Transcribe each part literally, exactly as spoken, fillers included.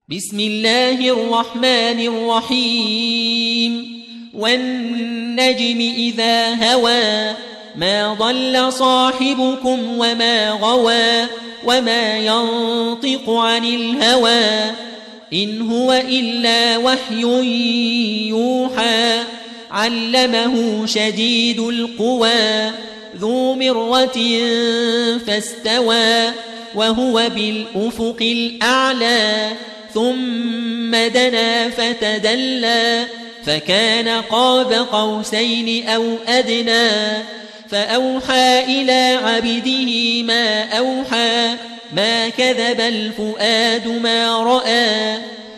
بسم الله الرحمن الرحيم والنجم إذا هوى ما ضل صاحبكم وما غوى وما ينطق عن الهوى إن هو إلا وحي يوحى علمه شديد القوى ذو مرة فاستوى وهو بالأفق الأعلى ثم دنا فتدلى فكان قاب قوسين أو أدنى فأوحى إلى عبده ما أوحى ما كذب الفؤاد ما رأى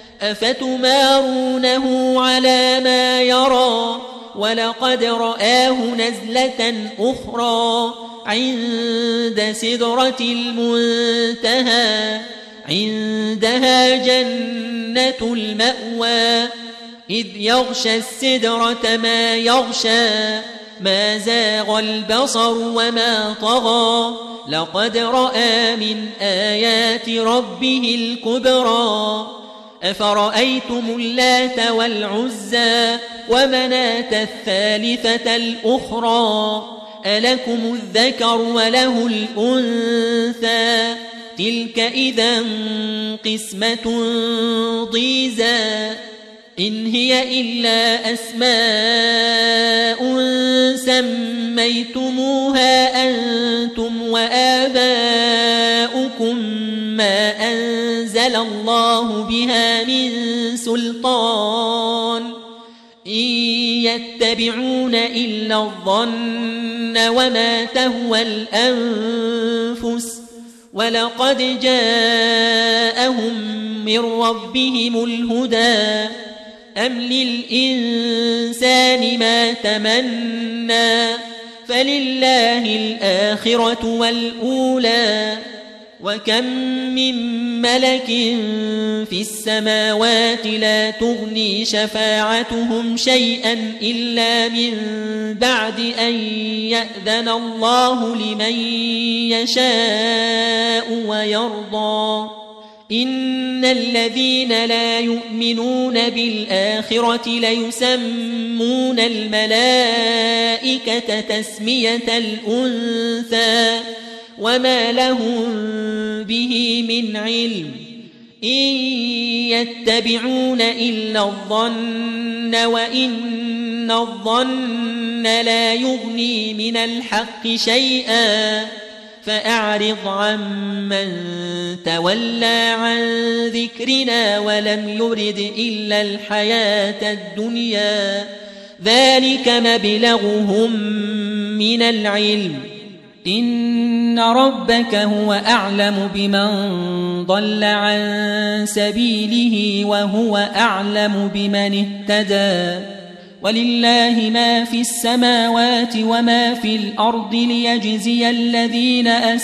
أفتمارونه على ما يرى ولقد رآه نزلة أخرى عند سدرة المنتهى عندها جنة المأوى إذ يغشى السدرة ما يغشى ما زاغ البصر وما طغى لقد رأى من آيات ربه الكبرى أفرأيتم اللات والعزى ومناة الثالثة الأخرى ألكم الذكر وله الأنثى تلك إذا قسمة ضيزى إن هي إلا أسماء سميتموها أنتم وآباؤكم ما أنزل الله بها من سلطان إن يتبعون إلا الظن وما تهوى الأنفس ولقد جاءهم من ربهم الهدى أم للإنسان ما تمنى فلله الآخرة والأولى وكم من ملك في السماوات لا تغني شفاعتهم شيئا إلا من بعد أن يأذن الله لمن يشاء ويرضى إن الذين لا يؤمنون بالآخرة ليسمون الملائكة تسمية الأنثى وما لهم به من علم إن يتبعون إلا الظن وإن الظن لا يغني من الحق شيئا فأعرض عمن تولى عن ذكرنا ولم يرد إلا الحياة الدنيا ذلك مبلغهم من العلم إن ربك هو أعلم بمن ضل عن سبيله وهو أعلم بمن اهتدى ولله ما في السماوات وما في الأرض ليجزي الذين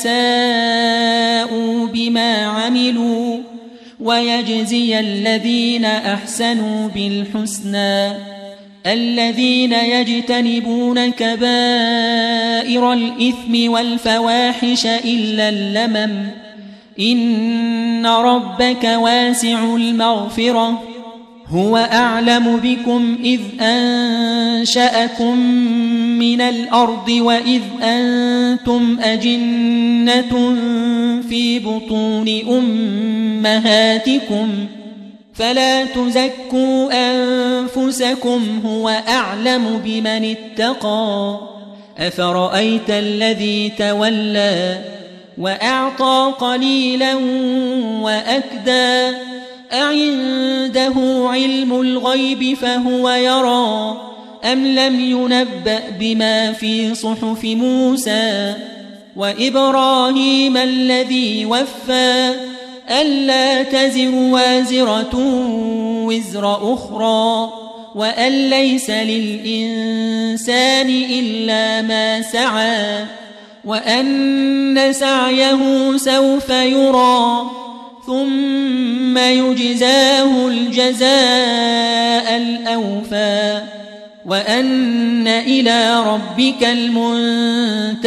أساءوا بما عملوا ويجزي الذين أحسنوا بالحسنى الذين يجتنبون كبائر الإثم والفواحش إلا اللمم إن ربك واسع المغفرة هو أعلم بكم إذ أنشأكم من الأرض وإذ أنتم أجنة في بطون أمهاتكم فلا تزكوا أنفسكم هو أعلم بمن اتقى أفرأيت الذي تولى وأعطى قليلا وأكدى أعنده علم الغيب فهو يرى أم لم ينبأ بما في صحف موسى وإبراهيم الذي وفى ألا تزر وازرة وزر أخرى وأن ليس للإنسان إلا ما سعى وأن سعيه سوف يرى ثم يجزاه الجزاء الأوفى وأن إلى ربك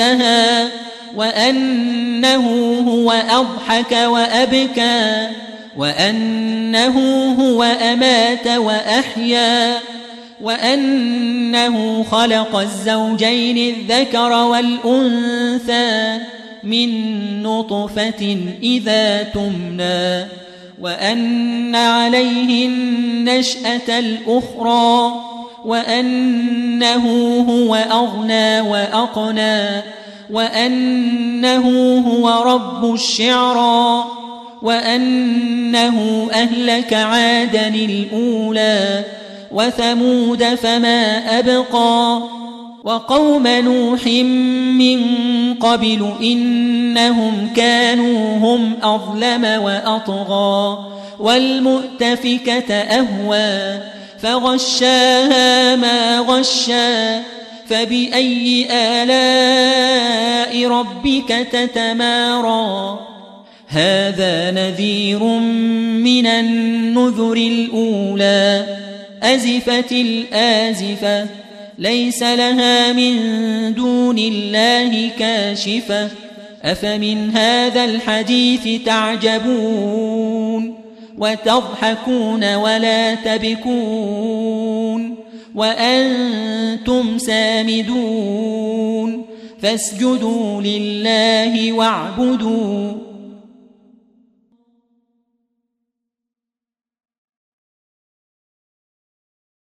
المنتهى وأنه هو أضحك وأبكى وأنه هو أمات وأحيا وأنه خلق الزوجين الذكر والأنثى من نطفة إذا تمنى وأن عليه النشأة الأخرى وأنه هو أغنى وأقنى وأنه هو رب الشعرى وأنه أهلك عادا الأولى وثمود فما أبقى وقوم نوح من قبل إنهم كانوا هم أظلم وأطغى والمؤتفكة أهوى فغشاها ما غشا فبأي آلاء ربك تتمارى هذا نذير من النذر الأولى أزفت الآزفة ليس لها من دون الله كاشفة أفمن هذا الحديث تعجبون وتضحكون ولا تبكون وأنتم سامدون فاسجدوا لله واعبدوا